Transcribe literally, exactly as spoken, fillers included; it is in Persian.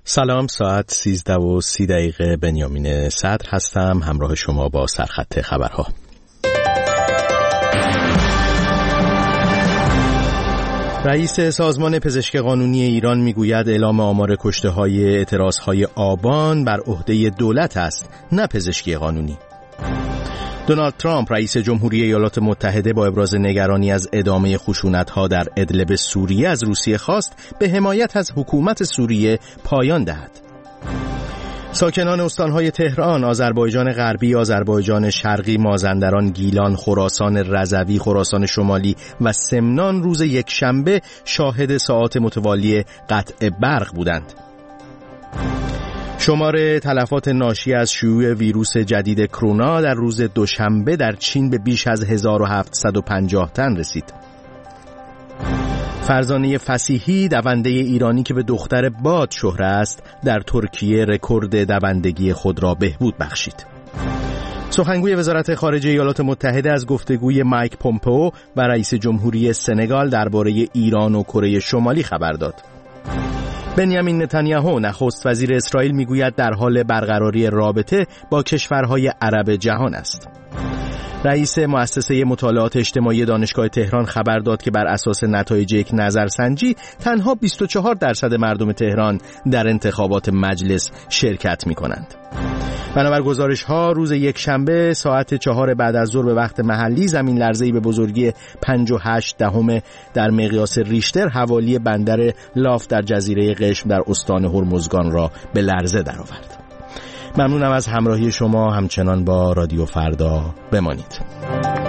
سلام، ساعت سیزده و سی دقیقه. بنیامین صدر هستم، همراه شما با سرخط خبرها. رئیس سازمان پزشک قانونی ایران میگوید اعلام آمار کشته‌های اعتراضهای آبان بر عهده دولت است، نه پزشکی قانونی. دونالد ترامپ رئیس جمهوری ایالات متحده با ابراز نگرانی از ادامه خشونت‌ها در ادلب سوریه از روسیه خواست به حمایت از حکومت سوریه پایان دهد. ساکنان استانهای تهران، آذربایجان غربی، آذربایجان شرقی، مازندران، گیلان، خراسان رضوی، خراسان شمالی و سمنان روز یکشنبه شاهد ساعات متوالی قطع برق بودند. شمار تلفات ناشی از شیوع ویروس جدید کرونا در روز دوشنبه در چین به بیش از هزار و هفتصد و پنجاه تن رسید. فرزانه فصیحی، دونده ایرانی که به دختر باد شهره است، در ترکیه رکورد دوندگی خود را بهبود بخشید. سخنگوی وزارت خارجه ایالات متحده از گفتگوی مایک پومپئو و رئیس جمهوری سنگال درباره ایران و کره شمالی خبر داد. بنیامین نتانیاهو نخست وزیر اسرائیل میگوید در حال برقراری رابطه با کشورهای عرب جهان است. رئیس مؤسسه مطالعات اجتماعی دانشگاه تهران خبر داد که بر اساس نتایج یک نظرسنجی تنها بیست و چهار درصد مردم تهران در انتخابات مجلس شرکت می کنند. بنابر گزارش ها روز یکشنبه ساعت چهار بعد از ظهر به وقت محلی زمین لرزه‌ای به بزرگی پنج و هشت دهم در مقیاس ریشتر حوالی بندر لاف در جزیره قشم در استان هرمزگان را به لرزه درآورد. ممنونم از همراهی شما، همچنان با رادیو فردا بمانید.